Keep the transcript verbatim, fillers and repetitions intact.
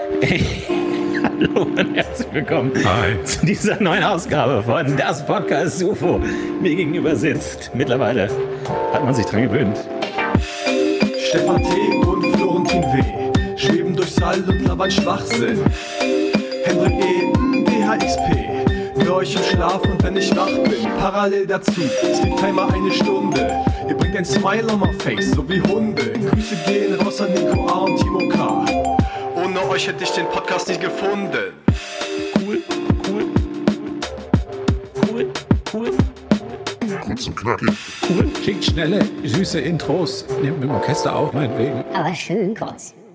Hey, hallo und herzlich willkommen Hi. zu dieser neuen Ausgabe von Das Podcast U F O. Mir gegenüber sitzt, mittlerweile hat man sich dran gewöhnt, Stefan T. und Florentin W. schweben durch Saal und labern Schwachsinn. Hendrik E. D H X P. Hör euch im Schlaf und wenn ich wach bin, parallel dazu, Sleep-Timer eine Stunde. Ihr bringt ein Smile on my face, so wie Hunde. Grüße gehen raus an Nico A. und Timo K. Ohne euch hätte ich den Podcast nicht gefunden. cool, cool, cool, cool, Kurz und knackig. cool. Schickt schnelle, süße Intros. Nehmt mit dem Orchester auf, meinetwegen. Aber schön kurz.